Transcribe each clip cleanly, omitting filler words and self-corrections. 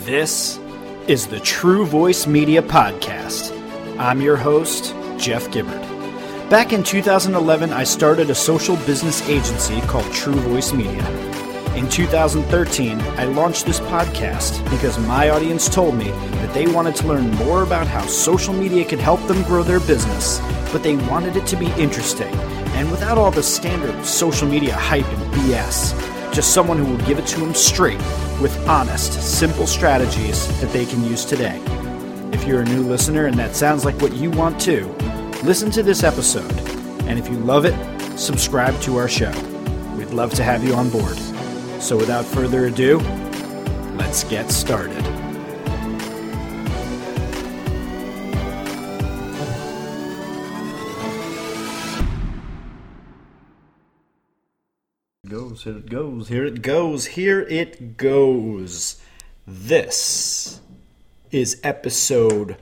This is the True Voice Media Podcast. I'm your host, Jeff Gibbard. Back in 2011, I started a social business agency called True Voice Media. In 2013, I launched this podcast because my audience told me that they wanted to learn more about how social media could help them grow their business, but they wanted it to be interesting and without all the standard social media hype and BS. Just someone who will give it to them straight with honest, simple strategies that they can use today. If you're a new listener and that sounds like what you want too, listen to this episode. And if you love it, subscribe to our show. We'd love to have you on board. So without further ado, let's get started. Here it goes. This is episode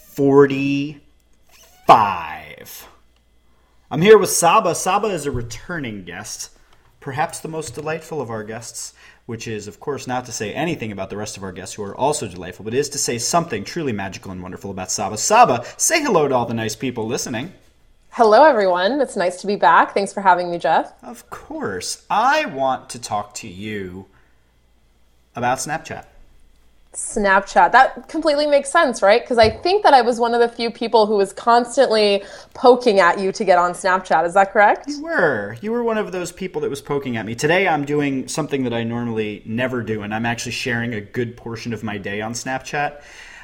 45. I'm here with Saba. Saba is a returning guest, perhaps the most delightful of our guests, which is, of course, not to say anything about the rest of our guests who are also delightful, but is to say something truly magical and wonderful about Saba. Saba, say hello to all the nice people listening. Hello, everyone. It's nice to be back. Thanks for having me, Jeff. Of course. I want to talk to you about Snapchat. Snapchat. That completely makes sense, right? Because I think that I was one of the few people who was constantly poking at you to get on Snapchat. Is that correct? You were. You were one of those people that was poking at me. Today I'm doing something that I normally never do, and I'm actually sharing a good portion of my day on Snapchat.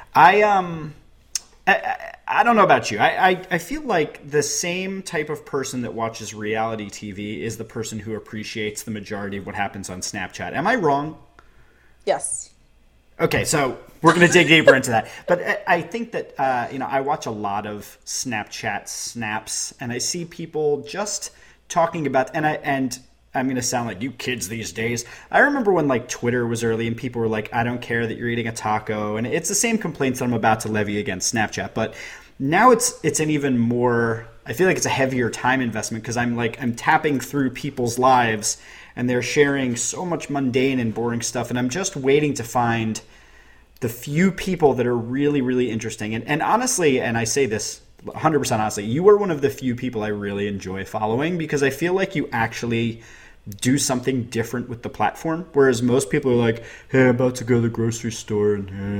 I don't know about you. I feel like the same type of person that watches reality TV is the person who appreciates the majority of what happens on Snapchat. Am I wrong? Yes. Okay, so we're going to dig deeper into that. But I think that, I watch a lot of Snapchat snaps, and I see people just talking about, and I'm going to sound like you kids these days. I remember when Twitter was early and people were like, I don't care that you're eating a taco. And it's the same complaints that I'm about to levy against Snapchat. But now it's an even more, I feel like it's a heavier time investment because I'm tapping through people's lives and they're sharing so much mundane and boring stuff. And I'm just waiting to find the few people that are really, really interesting. And honestly, and I say this 100% honestly, you are one of the few people I really enjoy following because I feel like you actually do something different with the platform, whereas most people are like, hey, I'm about to go to the grocery store,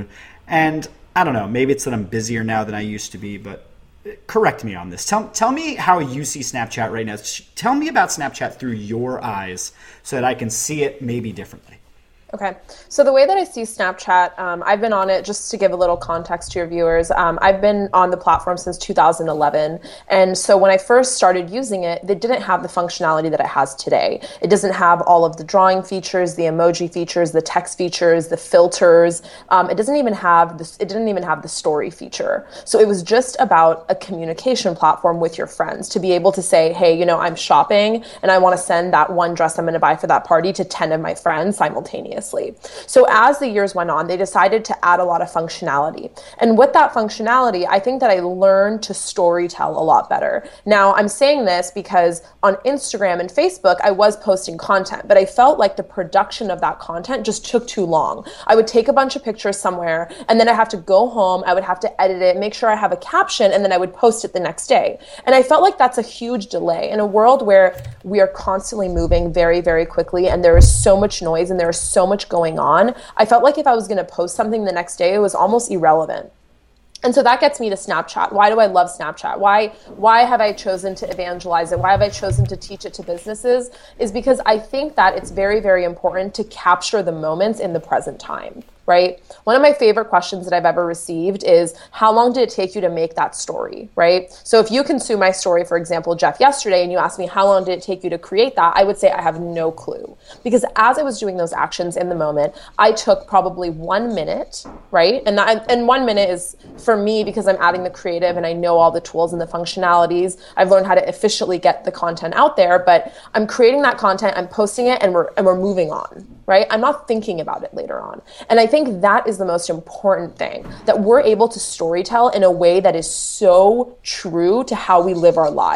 and I don't know, maybe it's that I'm busier now than I used to be, but correct me on this. Tell me how you see Snapchat right now. Tell me about Snapchat through your eyes so that I can see it maybe differently. Okay, so the way that I see Snapchat, I've been on it, just to give a little context to your viewers, I've been on the platform since 2011, and so when I first started using it, it didn't have the functionality that it has today. It doesn't have all of the drawing features, the emoji features, the text features, the filters. It didn't even have the story feature. So it was just about a communication platform with your friends to be able to say, hey, I'm shopping and I want to send that one dress I'm going to buy for that party to 10 of my friends simultaneously. So as the years went on, they decided to add a lot of functionality. And with that functionality, I think that I learned to storytell a lot better. Now, I'm saying this because on Instagram and Facebook, I was posting content, but I felt like the production of that content just took too long. I would take a bunch of pictures somewhere, and then I have to go home, I would have to edit it, make sure I have a caption, and then I would post it the next day. And I felt like that's a huge delay in a world where we are constantly moving very, very quickly, and there is so much noise, and there is so much going on. I felt like if I was going to post something the next day, it was almost irrelevant. And so that gets me to Snapchat. Why do I love Snapchat? Why have I chosen to evangelize it? Why have I chosen to teach it to businesses? Is because I think that it's very, very important to capture the moments in the present time, right? One of my favorite questions that I've ever received is, how long did it take you to make that story, right? So if you consume my story, for example, Jeff, yesterday, and you asked me, how long did it take you to create that? I would say I have no clue. Because as I was doing those actions in the moment, I took probably 1 minute, right? And 1 minute is, for me, because I'm adding the creative and I know all the tools and the functionalities, I've learned how to efficiently get the content out there, but I'm creating that content, I'm posting it, and we're moving on, right? I'm not thinking about it later on. And I think that is the most important thing, that we're able to storytell in a way that is so true to how we live our lives.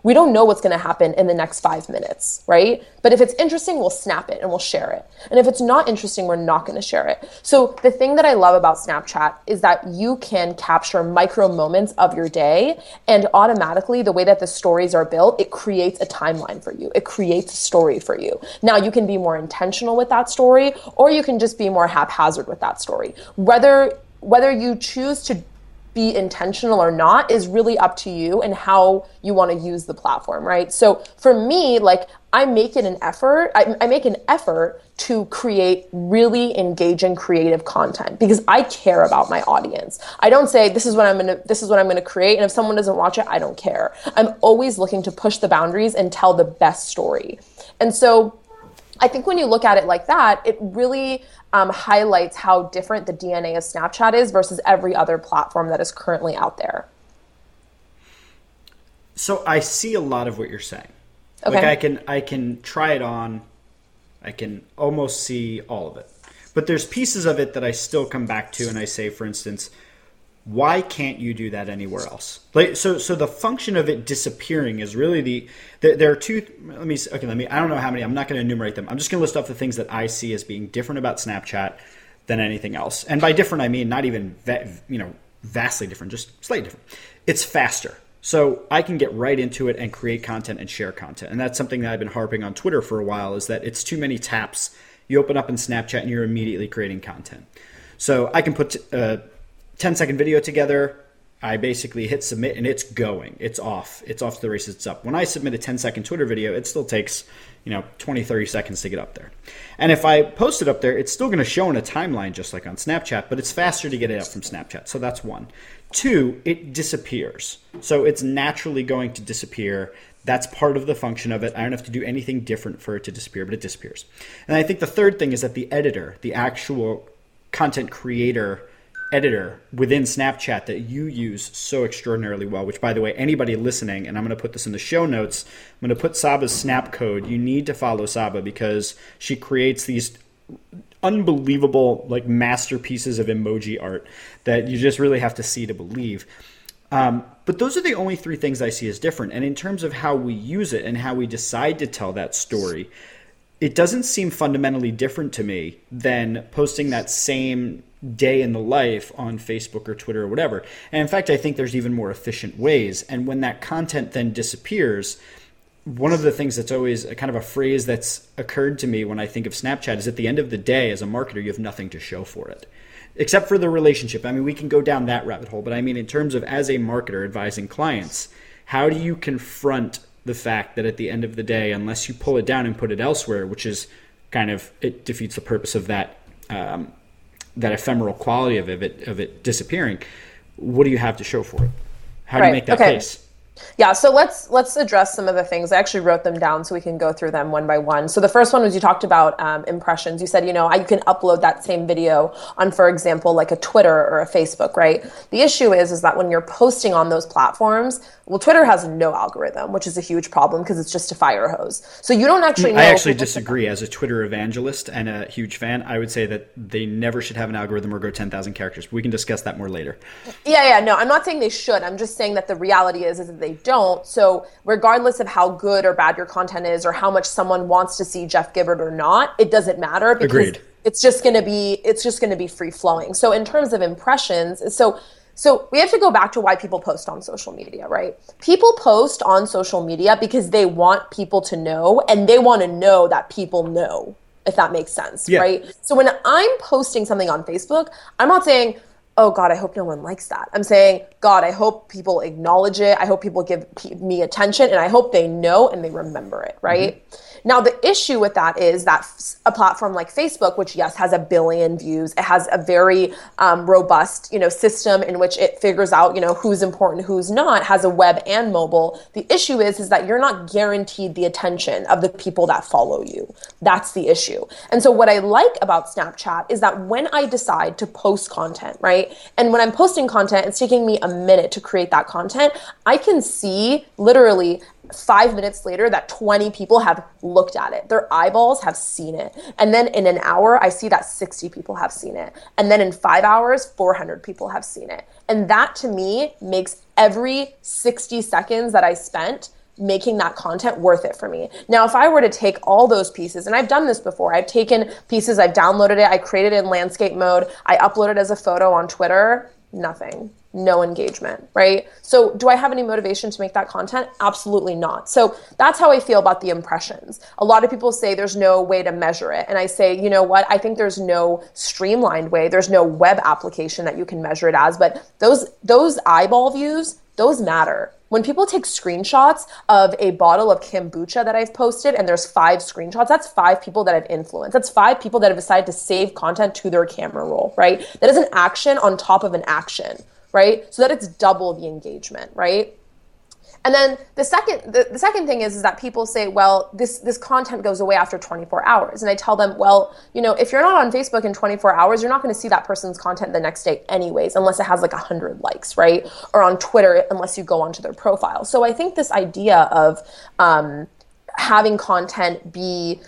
We don't know what's going to happen in the next 5 minutes, right? But if it's interesting, we'll snap it and we'll share it. And if it's not interesting, we're not going to share it. So the thing that I love about Snapchat is that you can capture micro moments of your day, and automatically the way that the stories are built, it creates a timeline for you. It creates a story for you. Now you can be more intentional with that story, or you can just be more haphazard with that story. Whether you choose to be intentional or not is really up to you and how you want to use the platform, right? So for me, like, I make an effort to create really engaging creative content because I care about my audience. I don't say this is what I'm going to create, and if someone doesn't watch it, I don't care. I'm always looking to push the boundaries and tell the best story. And so I think when you look at it like that, it really highlights how different the DNA of Snapchat is versus every other platform that is currently out there. So I see a lot of what you're saying. Okay. Like I can try it on. I can almost see all of it. But there's pieces of it that I still come back to, and I say, for instance, why can't you do that anywhere else? Like, so the function of it disappearing is really there are two. I don't know how many. I'm not going to enumerate them. I'm just going to list off the things that I see as being different about Snapchat than anything else. And by different, I mean not even vastly different, just slightly different. It's faster. So I can get right into it and create content and share content. And that's something that I've been harping on Twitter for a while, is that it's too many taps. You open up in Snapchat and you're immediately creating content. So I can put 10-second video together. I basically hit submit and it's going. It's off. It's off to the races. It's up. When I submit a 10-second Twitter video, it still takes 20, 30 seconds to get up there. And if I post it up there, it's still going to show in a timeline just like on Snapchat, but it's faster to get it up from Snapchat. So that's one. Two, it disappears. So it's naturally going to disappear. That's part of the function of it. I don't have to do anything different for it to disappear, but it disappears. And I think the third thing is that the editor, the actual content creator editor within Snapchat that you use so extraordinarily well, which, by the way, anybody listening, and I'm going to put this in the show notes, I'm going to put Saba's Snap code. You need to follow Saba because she creates these unbelievable masterpieces of emoji art that you just really have to see to believe. But those are the only three things I see as different. And in terms of how we use it and how we decide to tell that story, it doesn't seem fundamentally different to me than posting that same day in the life on Facebook or Twitter or whatever. And in fact, I think there's even more efficient ways. And when that content then disappears, one of the things that's always a kind of a phrase that's occurred to me when I think of Snapchat is at the end of the day, as a marketer, you have nothing to show for it. Except for the relationship. I mean, we can go down that rabbit hole, but I mean, in terms of as a marketer advising clients, how do you confront the fact that at the end of the day, unless you pull it down and put it elsewhere, which is it defeats the purpose of that that ephemeral quality of it disappearing, what do you have to show for it? How do you make that case? Yeah, so let's address some of the things. I actually wrote them down so we can go through them one by one. So the first one was you talked about impressions. You said, you can upload that same video on, for example, like a Twitter or a Facebook, right? The issue is that when you're posting on those platforms, well, Twitter has no algorithm, which is a huge problem because it's just a fire hose. So you don't actually know. I actually disagree. As a Twitter evangelist and a huge fan, I would say that they never should have an algorithm or go 10,000 characters. We can discuss that more later. Yeah, no, I'm not saying they should. I'm just saying that the reality is that they don't. So regardless of how good or bad your content is or how much someone wants to see Jeff Gibbard or not, it doesn't matter because Agreed. It's just going to be free flowing. So in terms of impressions, so we have to go back to why people post on social media, right? People post on social media because they want people to know, and they want to know that people know, if that makes sense, right? So when I'm posting something on Facebook, I'm not saying, oh God, I hope no one likes that. I'm saying, God, I hope people acknowledge it. I hope people give me attention, and I hope they know and they remember it, right? Mm-hmm. Now, the issue with that is that a platform like Facebook, which, yes, has 1 billion views, it has a very robust, system in which it figures out, who's important, who's not, has a web and mobile. The issue is that you're not guaranteed the attention of the people that follow you. That's the issue. And so what I like about Snapchat is that when I decide to post content, right, and when I'm posting content, it's taking me a minute to create that content, I can see literally 5 minutes later that 20 people have looked at it. Their eyeballs have seen it. And then in an hour, I see that 60 people have seen it. And then in 5 hours, 400 people have seen it. And that to me makes every 60 seconds that I spent making that content worth it for me. Now, if I were to take all those pieces, and I've done this before, I've taken pieces, I've downloaded it, I created it in landscape mode, I uploaded it as a photo on Twitter, nothing. No engagement, right? So do I have any motivation to make that content? Absolutely not. So that's how I feel about the impressions. A lot of people say there's no way to measure it. And I say, you know what? I think there's no streamlined way. There's no web application that you can measure it as, but those eyeball views, those matter. When people take screenshots of a bottle of kombucha that I've posted and there's 5 screenshots, that's 5 people that I've influenced. That's 5 people that have decided to save content to their camera roll, right? That is an action on top of an action, right? So that it's double the engagement, right? And then the second thing is that people say, well, this content goes away after 24 hours. And I tell them, well, you know, if you're not on Facebook in 24 hours, you're not going to see that person's content the next day anyways, unless it has like 100 likes, right? Or on Twitter, unless you go onto their profile. So I think this idea of having content be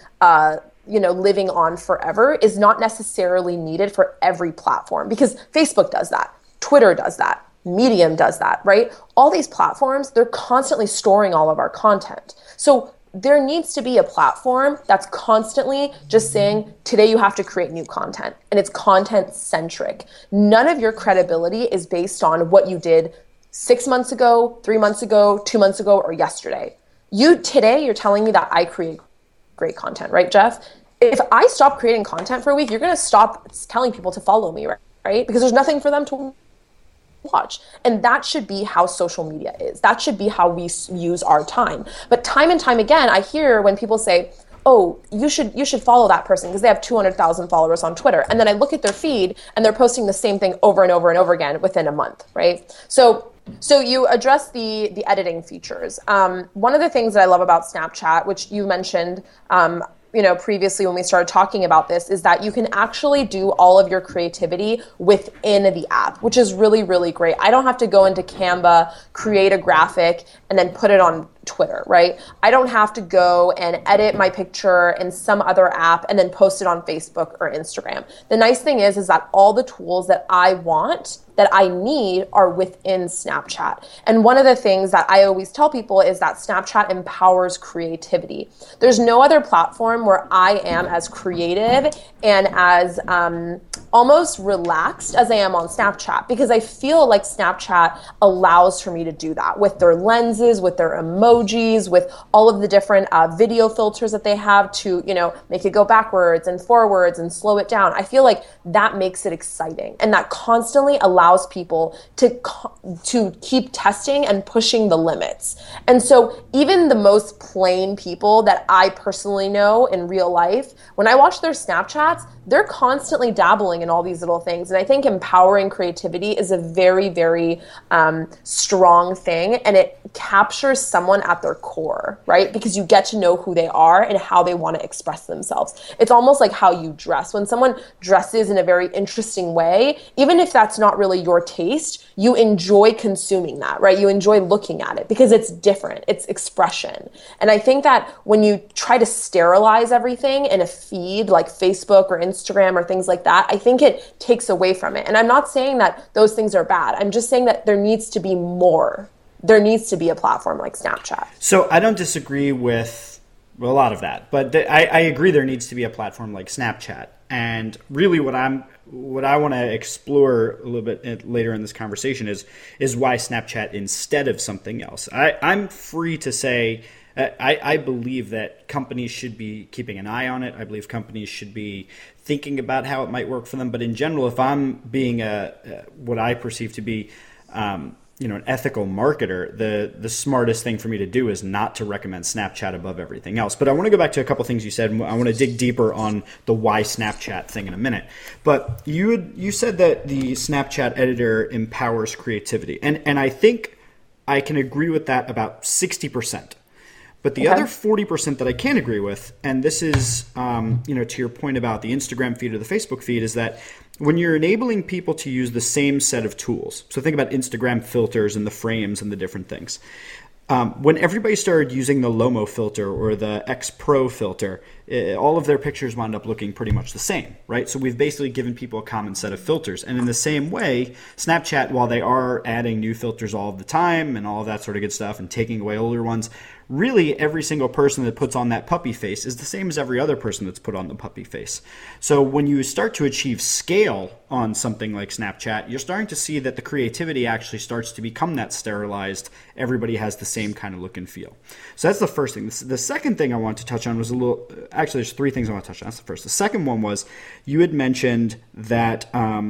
living on forever is not necessarily needed for every platform, because Facebook does that. Twitter does that. Medium does that, right? All these platforms, they're constantly storing all of our content. So there needs to be a platform that's constantly just saying, today you have to create new content, and it's content centric. None of your credibility is based on what you did 6 months ago, 3 months ago, 2 months ago, or yesterday. Today you're telling me that I create great content, right, Jeff? If I stop creating content for a week, you're going to stop telling people to follow me, right? Because there's nothing for them to watch. And that should be how social media is. That should be how we use our time. But time and time again, I hear when people say, oh, you should follow that person because they have 200,000 followers on Twitter. And then I look at their feed and they're posting the same thing over and over and over again within a month, right? So you address the editing features. One of the things that I love about Snapchat, which you mentioned, previously when we started talking about this, is that you can actually do all of your creativity within the app, which is really, really great. I don't have to go into Canva, create a graphic, and then put it on Twitter, right? I don't have to go and edit my picture in some other app and then post it on Facebook or Instagram. The nice thing is that all the tools that I want, that I need, are within Snapchat. And one of the things that I always tell people is that Snapchat empowers creativity. There's no other platform where I am as creative and as almost relaxed as I am on Snapchat, because I feel like Snapchat allows for me to do that with their lenses, with their emojis, with all of the different video filters that they have to, make it go backwards and forwards and slow it down. I feel like that makes it exciting, and that constantly allows people to keep testing and pushing the limits. And so even the most plain people that I personally know in real life, when I watch their Snapchats, they're constantly dabbling in all these little things. And I think empowering creativity is a very, very strong thing, and it captures someone at their core, right? Because you get to know who they are and how they want to express themselves. It's almost like how you dress. When someone dresses in a very interesting way, even if that's not really your taste, you enjoy consuming that, right? You enjoy looking at it because it's different. It's expression. And I think that when you try to sterilize everything in a feed like Facebook or Instagram or things like that, I think it takes away from it. And I'm not saying that those things are bad. I'm just saying that there needs to be more. There needs to be a platform like Snapchat. So I don't disagree with a lot of that, but I agree there needs to be a platform like Snapchat. And really what I want to explore a little bit later in this conversation is why Snapchat instead of something else. I'm free to say I believe that companies should be keeping an eye on it. I believe companies should be thinking about how it might work for them. But in general, if I'm being what I perceive to be an ethical marketer, the smartest thing for me to do is not to recommend Snapchat above everything else. But I want to go back to a couple things you said. I want to dig deeper on the why Snapchat thing in a minute. But you said that the Snapchat editor empowers creativity. And I think I can agree with that about 60%. But the other 40% that I can't agree with, and this is, to your point about the Instagram feed or the Facebook feed, is that when you're enabling people to use the same set of tools, so think about Instagram filters and the frames and the different things. When everybody started using the Lomo filter or the X Pro filter, all of their pictures wound up looking pretty much the same, right? So we've basically given people a common set of filters. And in the same way, Snapchat, while they are adding new filters all the time and all of that sort of good stuff and taking away older ones, really every single person that puts on that puppy face is the same as every other person that's put on the puppy face. So when you start to achieve scale on something like Snapchat, you're starting to see that the creativity actually starts to become that sterilized. Everybody has the same kind of look and feel. So that's the first thing. The second thing I want to touch on was actually there's three things I want to touch on. That's the first. The second one was you had mentioned that,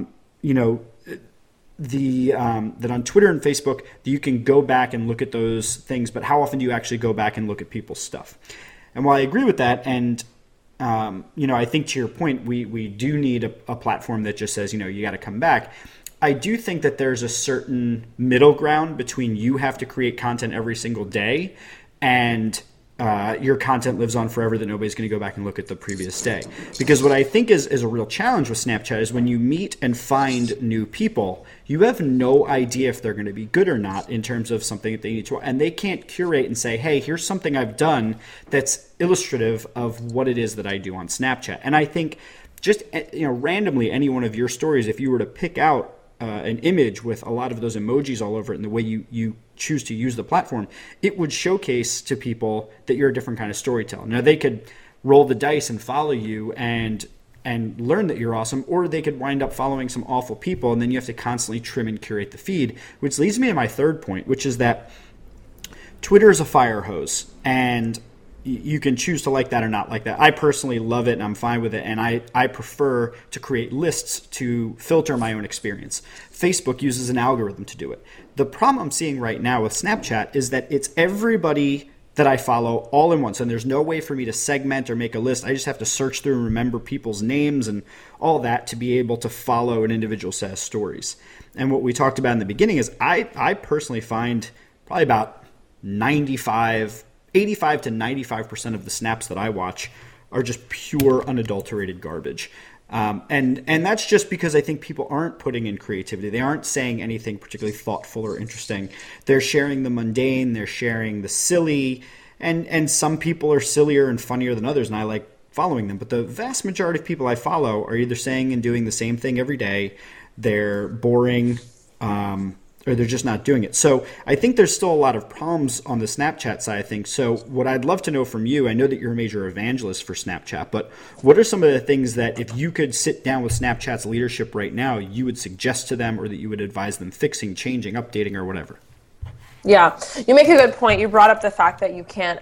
that on Twitter and Facebook that you can go back and look at those things, but how often do you actually go back and look at people's stuff? And while I agree with that, and I think to your point, we do need a platform that just says, you got to come back. I do think that there's a certain middle ground between you have to create content every single day and your content lives on forever, that nobody's going to go back and look at the previous day. Because what I think is a real challenge with Snapchat is when you meet and find new people, you have no idea if they're going to be good or not in terms of something that they need to, and they can't curate and say, hey, here's something I've done that's illustrative of what it is that I do on Snapchat. And I think just randomly any one of your stories, if you were to pick out an image with a lot of those emojis all over it and the way you choose to use the platform, it would showcase to people that you're a different kind of storyteller. Now, they could roll the dice and follow you and learn that you're awesome, or they could wind up following some awful people, and then you have to constantly trim and curate the feed, which leads me to my third point, which is that Twitter is a fire hose, and you can choose to like that or not like that. I personally love it and I'm fine with it, and I prefer to create lists to filter my own experience. Facebook uses an algorithm to do it. The problem I'm seeing right now with Snapchat is that it's everybody that I follow all in one. So there's no way for me to segment or make a list. I just have to search through and remember people's names and all that to be able to follow an individual set of stories. And what we talked about in the beginning is I personally find probably about 85 to 95% of the snaps that I watch are just pure unadulterated garbage. And that's just because I think people aren't putting in creativity. They aren't saying anything particularly thoughtful or interesting. They're sharing the mundane, they're sharing the silly, and some people are sillier and funnier than others, and I like following them. But the vast majority of people I follow are either saying and doing the same thing every day. They're boring, or they're just not doing it. So I think there's still a lot of problems on the Snapchat side of things. So what I'd love to know from you, I know that you're a major evangelist for Snapchat, but what are some of the things that if you could sit down with Snapchat's leadership right now, you would suggest to them, or that you would advise them fixing, changing, updating, or whatever? Yeah, you make a good point. You brought up the fact that you can't,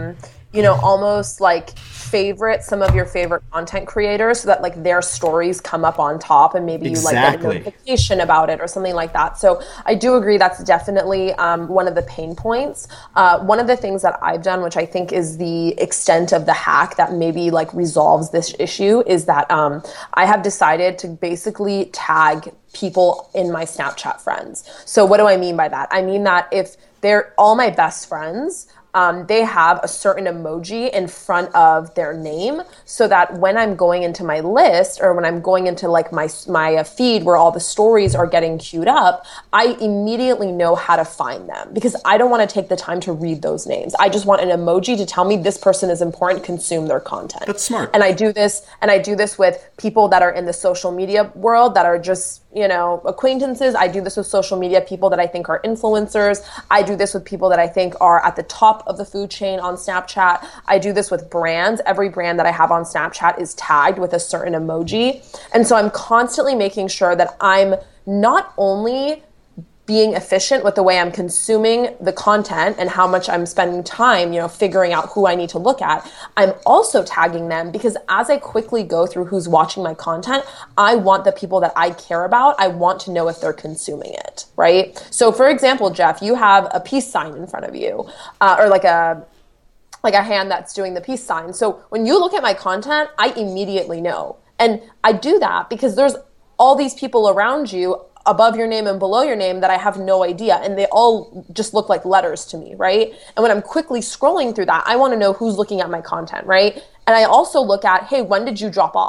almost like favorite some of your favorite content creators so that like their stories come up on top, and maybe you like get a notification about it or something like that. So I do agree that's definitely one of the pain points. One of the things that I've done, which I think is the extent of the hack that maybe like resolves this issue, is that I have decided to basically tag people in my Snapchat friends. So what do I mean by that? I mean that if they're all my best friends, they have a certain emoji in front of their name, so that when I'm going into my list, or when I'm going into like my feed where all the stories are getting queued up, I immediately know how to find them, because I don't want to take the time to read those names. I just want an emoji to tell me this person is important, consume their content. That's smart. And I do this with people that are in the social media world that are just, acquaintances. I do this with social media people that I think are influencers. I do this with people that I think are at the top of the food chain on Snapchat. I do this with brands. Every brand that I have on Snapchat is tagged with a certain emoji. And so I'm constantly making sure that I'm not only being efficient with the way I'm consuming the content and how much I'm spending time, figuring out who I need to look at, I'm also tagging them, because as I quickly go through who's watching my content, I want the people that I care about, I want to know if they're consuming it, right? So for example, Jeff, you have a peace sign in front of you, or like a hand that's doing the peace sign. So when you look at my content, I immediately know. And I do that because there's all these people around you above your name and below your name that I have no idea. And they all just look like letters to me, right? And when I'm quickly scrolling through that, I want to know who's looking at my content, right? And I also look at, hey, when did you drop off?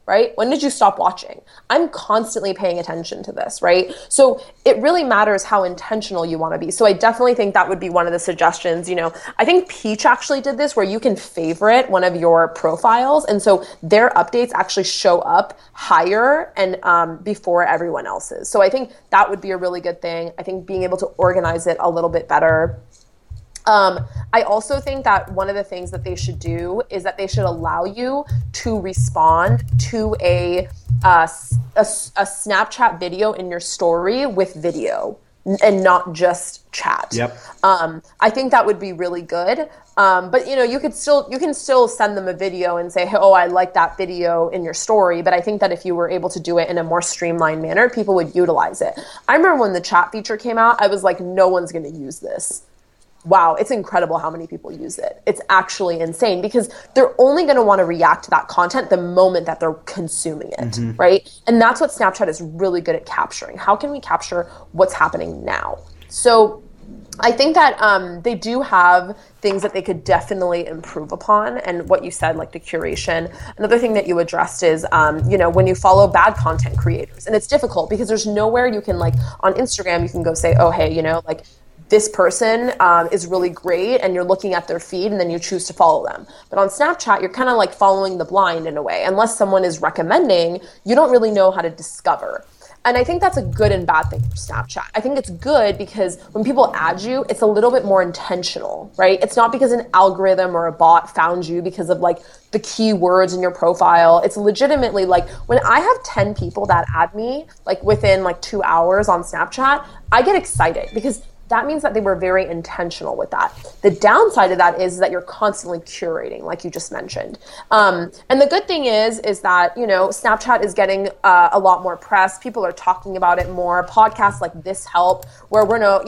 right? When did you stop watching? I'm constantly paying attention to this, right? So it really matters how intentional you want to be. So I definitely think that would be one of the suggestions. I think Peach actually did this where you can favorite one of your profiles. And so their updates actually show up higher and before everyone else's. So I think that would be a really good thing. I think being able to organize it a little bit better. I also think that one of the things that they should do is that they should allow you to respond to a Snapchat video in your story with video and not just chat. Yep. I think that would be really good. But you can still send them a video and say, hey, oh, I like that video in your story. But I think that if you were able to do it in a more streamlined manner, people would utilize it. I remember when the chat feature came out, I was like, no one's going to use this. Wow, it's incredible how many people use it. It's actually insane because they're only going to want to react to that content the moment that they're consuming it, right? And that's what Snapchat is really good at capturing. How can we capture what's happening now? So I think that they do have things that they could definitely improve upon. And what you said, like the curation. Another thing that you addressed is, when you follow bad content creators. And it's difficult because there's nowhere you can, like on Instagram, you can go say, oh, hey, this person is really great, and you're looking at their feed and then you choose to follow them. But on Snapchat, you're kind of like following the blind in a way. Unless someone is recommending, you don't really know how to discover. And I think that's a good and bad thing for Snapchat. I think it's good because when people add you, it's a little bit more intentional, right? It's not because an algorithm or a bot found you because of like the keywords in your profile. It's legitimately like when I have 10 people that add me like within like 2 hours on Snapchat, I get excited because that means that they were very intentional with that. The downside of that is that you're constantly curating, like you just mentioned. And the good thing is that, Snapchat is getting a lot more press. People are talking about it more. Podcasts like this help, where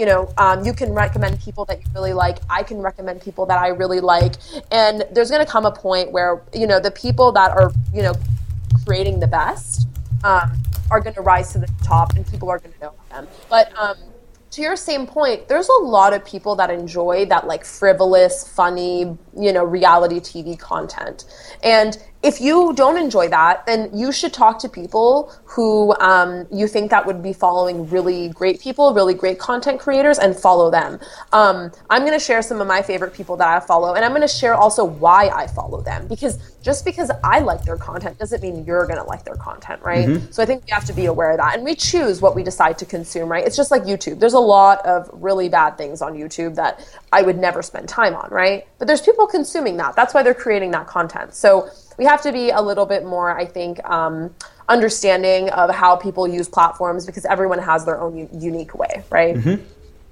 you can recommend people that you really like. I can recommend people that I really like. And there's going to come a point where, the people that are, creating the best are going to rise to the top and people are going to know them. But, to your same point, there's a lot of people that enjoy that like frivolous, funny, reality TV content. And if you don't enjoy that, then you should talk to people who you think that would be following really great people, really great content creators, and follow them. I'm going to share some of my favorite people that I follow, and I'm going to share also why I follow them. Because just because I like their content doesn't mean you're going to like their content, right? So I think we have to be aware of that. And we choose what we decide to consume, right? It's just like YouTube. There's a lot of really bad things on YouTube that I would never spend time on, right? But there's people consuming that. That's why they're creating that content. So we have to be a little bit more, I think, understanding of how people use platforms because everyone has their own unique way, right?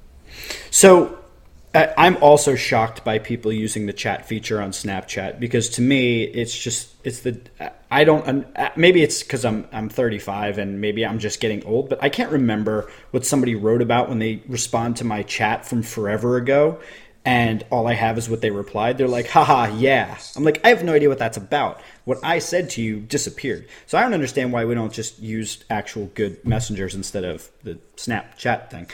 So I'm also shocked by people using the chat feature on Snapchat because to me, maybe it's because I'm 35 and maybe I'm just getting old, but I can't remember what somebody wrote about when they respond to my chat from forever ago. And all I have is what they replied. They're like, haha, yeah. I'm like, I have no idea what that's about. What I said to you disappeared. So I don't understand why we don't just use actual good messengers instead of the Snapchat thing.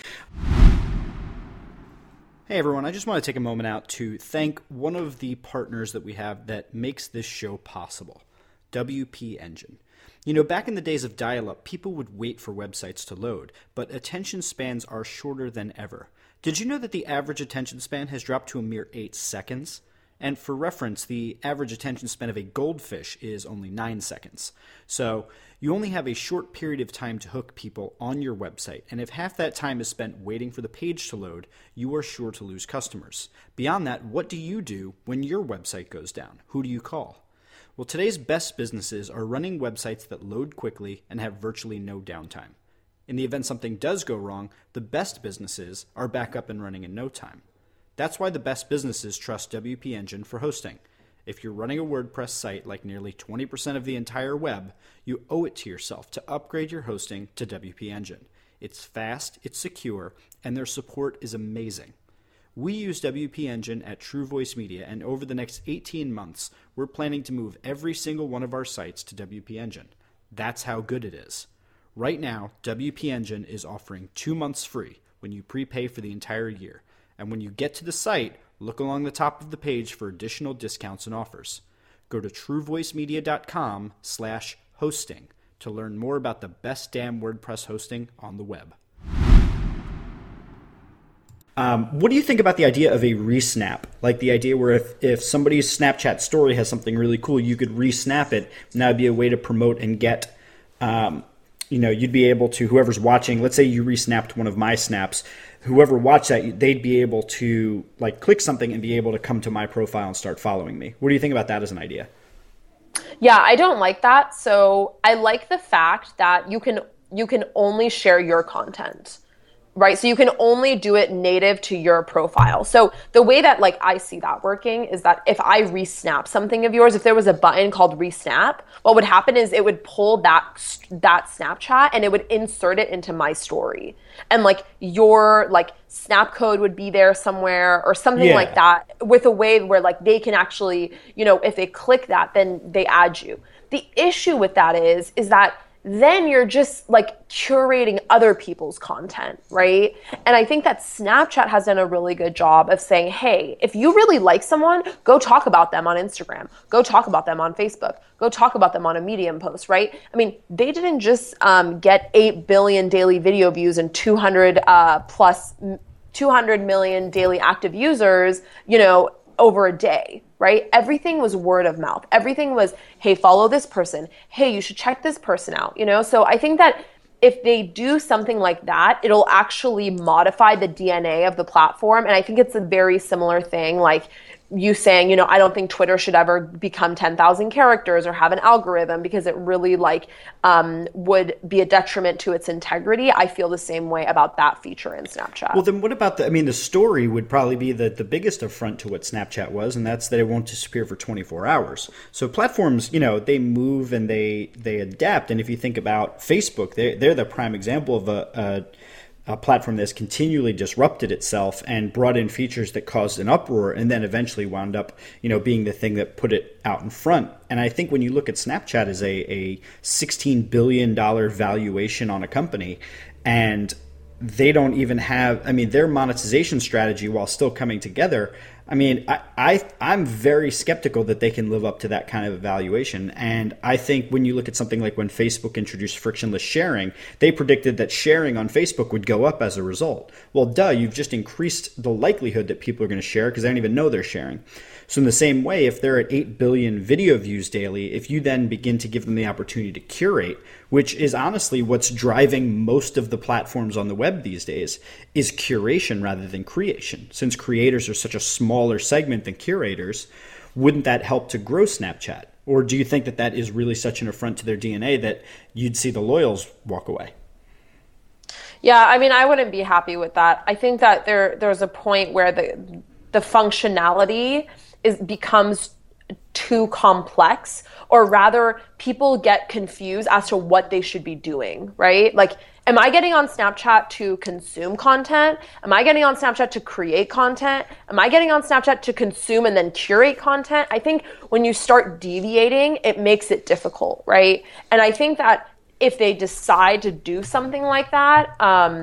Hey everyone, I just want to take a moment out to thank one of the partners that we have that makes this show possible, WP Engine. Back in the days of dial-up, people would wait for websites to load, but attention spans are shorter than ever. Did you know that the average attention span has dropped to a mere 8 seconds? And for reference, the average attention span of a goldfish is only 9 seconds. So you only have a short period of time to hook people on your website, and if half that time is spent waiting for the page to load, you are sure to lose customers. Beyond that, what do you do when your website goes down? Who do you call? Well, today's best businesses are running websites that load quickly and have virtually no downtime. In the event something does go wrong, the best businesses are back up and running in no time. That's why the best businesses trust WP Engine for hosting. If you're running a WordPress site like nearly 20% of the entire web, you owe it to yourself to upgrade your hosting to WP Engine. It's fast, it's secure, and their support is amazing. We use WP Engine at True Voice Media, and over the next 18 months, we're planning to move every single one of our sites to WP Engine. That's how good it is. Right now, WP Engine is offering 2 months free when you prepay for the entire year. And when you get to the site, look along the top of the page for additional discounts and offers. Go to truevoicemedia.com/WP hosting to learn more about the best damn WordPress hosting on the web. What do you think about the idea of a resnap? Like the idea where if somebody's Snapchat story has something really cool, you could resnap it, and that would be a way to promote and get, you'd be able to, whoever's watching, let's say you resnapped one of my snaps, whoever watched that, they'd be able to like click something and be able to come to my profile and start following me. What do you think about that as an idea? Yeah, I don't like that. So I like the fact that you can only share your content, right? So you can only do it native to your profile. So the way that like I see that working is that if I resnap something of yours, if there was a button called resnap, what would happen is it would pull that Snapchat and it would insert it into my story. And like your like snap code would be there somewhere or something like that, with a way where like they can actually, if they click that, then they add you. The issue with that is that then you're just like curating other people's content, right? And I think that Snapchat has done a really good job of saying, hey, if you really like someone, go talk about them on Instagram, go talk about them on Facebook, go talk about them on a Medium post, right? I mean, they didn't just get 8 billion daily video views and 200 million daily active users, over a day, right? Everything was word of mouth. Everything was, hey, follow this person. Hey, you should check this person out, So I think that if they do something like that, it'll actually modify the DNA of the platform. And I think it's a very similar thing, like you saying, I don't think Twitter should ever become 10,000 characters or have an algorithm because it really would be a detriment to its integrity. I feel the same way about that feature in Snapchat. Well, then what about the story would probably be the biggest affront to what Snapchat was, and that's that it won't disappear for 24 hours. So platforms, they move and they adapt. And if you think about Facebook, they're the prime example of a platform that's continually disrupted itself and brought in features that caused an uproar and then eventually wound up, being the thing that put it out in front. And I think when you look at Snapchat as a $16 billion valuation on a company, and they don't even have, their monetization strategy while still coming together, I'm very skeptical that they can live up to that kind of evaluation. And I think when you look at something like when Facebook introduced frictionless sharing, they predicted that sharing on Facebook would go up as a result. Well, you've just increased the likelihood that people are going to share because they don't even know they're sharing. So in the same way, if they're at 8 billion video views daily, if you then begin to give them the opportunity to curate, which is honestly what's driving most of the platforms on the web these days, is curation rather than creation. Since creators are such a smaller segment than curators, wouldn't that help to grow Snapchat? Or do you think that that is really such an affront to their DNA that you'd see the loyals walk away? Yeah, I wouldn't be happy with that. I think that there's a point where the functionality becomes too complex, or rather people get confused as to what they should be doing, right? Like, am I getting on Snapchat to consume content? Am I getting on Snapchat to create content? Am I getting on Snapchat to consume and then curate content? I think when you start deviating, it makes it difficult, right? And I think that if they decide to do something like that,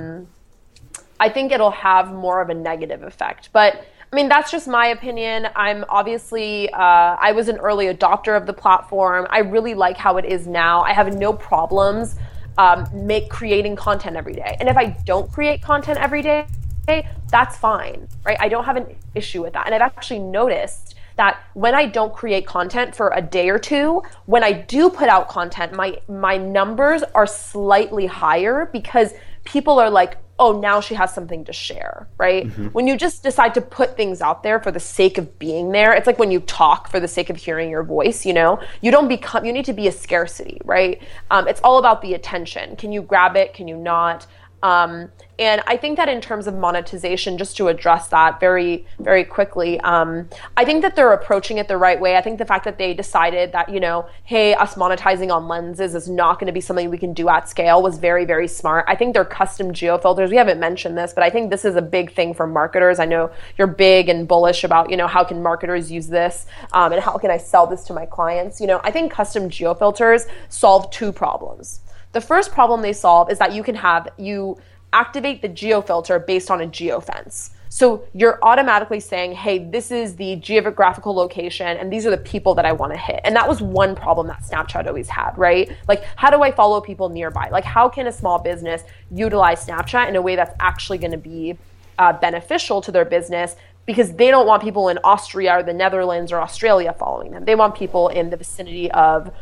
I think it'll have more of a negative effect. But that's just my opinion. I'm obviously, I was an early adopter of the platform. I really like how it is now. I have no problems creating content every day. And if I don't create content every day, that's fine, right? I don't have an issue with that. And I've actually noticed that when I don't create content for a day or two, when I do put out content, my numbers are slightly higher because people are like, oh, now she has something to share, right? Mm-hmm. When you just decide to put things out there for the sake of being there, it's like when you talk for the sake of hearing your voice, you need to be a scarcity, right? It's all about the attention. Can you grab it? Can you not? And I think that in terms of monetization, just to address that very, very quickly, I think that they're approaching it the right way. I think the fact that they decided that, hey, us monetizing on lenses is not going to be something we can do at scale was very, very smart. I think their custom geofilters, we haven't mentioned this, but I think this is a big thing for marketers. I know you're big and bullish about, how can marketers use this and how can I sell this to my clients? I think custom geofilters solve two problems. The first problem they solve is that you activate the geofilter based on a geofence. So you're automatically saying, hey, this is the geographical location and these are the people that I want to hit. And that was one problem that Snapchat always had, right? Like, how do I follow people nearby? Like, how can a small business utilize Snapchat in a way that's actually going to be beneficial to their business? Because they don't want people in Austria or the Netherlands or Australia following them. They want people in the vicinity of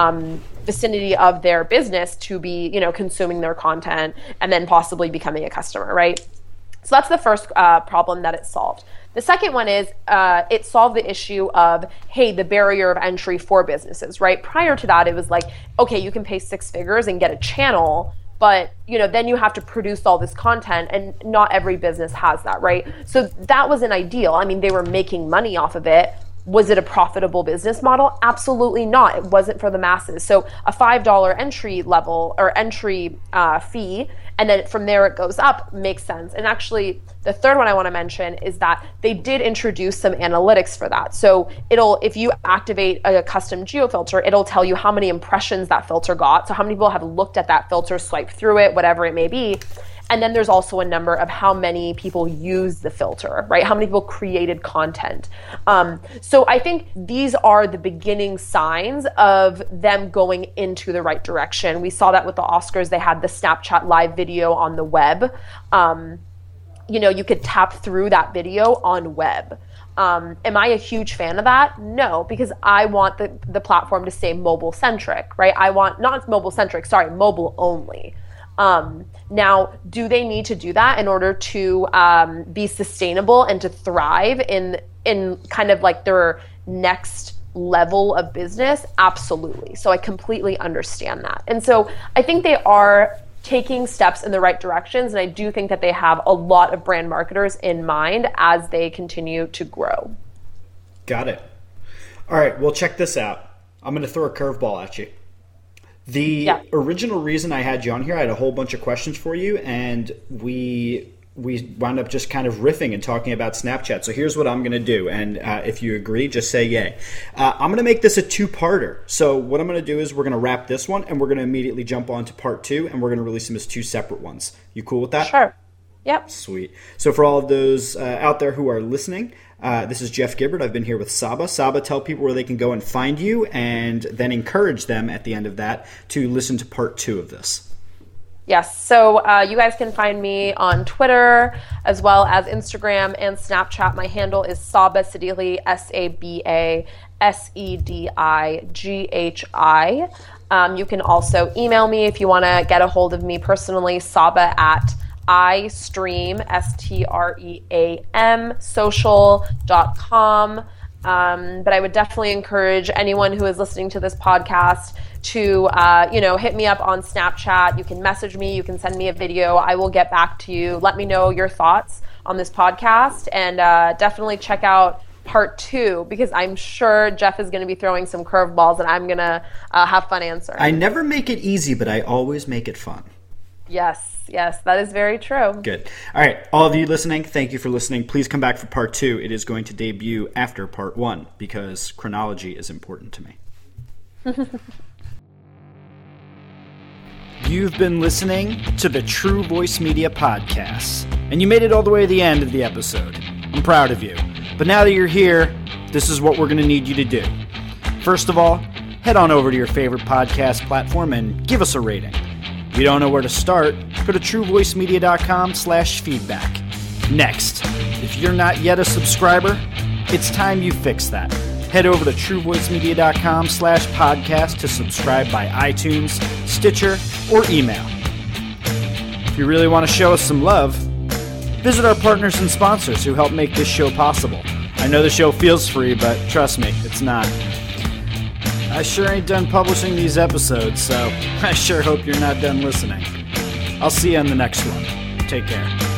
their business to be, consuming their content and then possibly becoming a customer, right? So that's the first problem that it solved. The second one is it solved the issue of, hey, the barrier of entry for businesses, right? Prior to that, it was like, okay, you can pay 6 figures and get a channel, but then you have to produce all this content, and not every business has that, right? So that wasn't ideal. I mean, they were making money off of it. Was it a profitable business model? Absolutely not. It wasn't for the masses. So a $5 entry level or entry fee, and then from there it goes up, makes sense. And actually, the third one I want to mention is that they did introduce some analytics for that. So if you activate a custom geo filter, it'll tell you how many impressions that filter got. So how many people have looked at that filter, swiped through it, whatever it may be. And then there's also a number of how many people use the filter, right? How many people created content. So I think these are the beginning signs of them going into the right direction. We saw that with the Oscars. They had the Snapchat live video on the web. You could tap through that video on web. Am I a huge fan of that? No, because I want the platform to stay mobile centric, right? Mobile only. Now, do they need to do that in order to be sustainable and to thrive in kind of like their next level of business? Absolutely. So I completely understand that. And so I think they are taking steps in the right directions. And I do think that they have a lot of brand marketers in mind as they continue to grow. Got it. All right. Well, check this out. I'm going to throw a curveball at you. The original reason I had you on here, I had a whole bunch of questions for you, and we wound up just kind of riffing and talking about Snapchat. So here's what I'm going to do, and if you agree, just say yay. I'm going to make this a 2-parter. So what I'm going to do is we're going to wrap this one, and we're going to immediately jump on to part 2, and we're going to release them as 2 separate ones. You cool with that? Sure. Yep. Sweet. So for all of those out there who are listening, this is Jeff Gibbard. I've been here with Saba. Saba, tell people where they can go and find you, and then encourage them at the end of that to listen to part 2 of this. Yes. So you guys can find me on Twitter as well as Instagram and Snapchat. My handle is Saba Sedili, SABASEDIGHI. You can also email me if you want to get a hold of me personally, Saba at iStream, STREAM, social.com. But I would definitely encourage anyone who is listening to this podcast to, hit me up on Snapchat. You can message me. You can send me a video. I will get back to you. Let me know your thoughts on this podcast, and definitely check out part 2, because I'm sure Jeff is going to be throwing some curveballs and I'm going to have fun answering. I never make it easy, but I always make it fun. Yes, that is very true. Good. All right, all of you listening, thank you for listening. Please come back for part 2. It is going to debut after part 1 because chronology is important to me. You've been listening to the True Voice Media Podcast, and you made it all the way to the end of the episode. I'm proud of you. But now that you're here, this is what we're going to need you to do. First of all, head on over to your favorite podcast platform and give us a rating. If you don't know where to start, go to truevoicmedia.com/feedback. Next, if you're not yet a subscriber, it's time you fix that. Head over to truevoicmedia.com/podcast to subscribe by iTunes, Stitcher, or email. If you really want to show us some love, visit our partners and sponsors who help make this show possible. I know the show feels free, but trust me, it's not. I sure ain't done publishing these episodes, so I sure hope you're not done listening. I'll see you on the next one. Take care.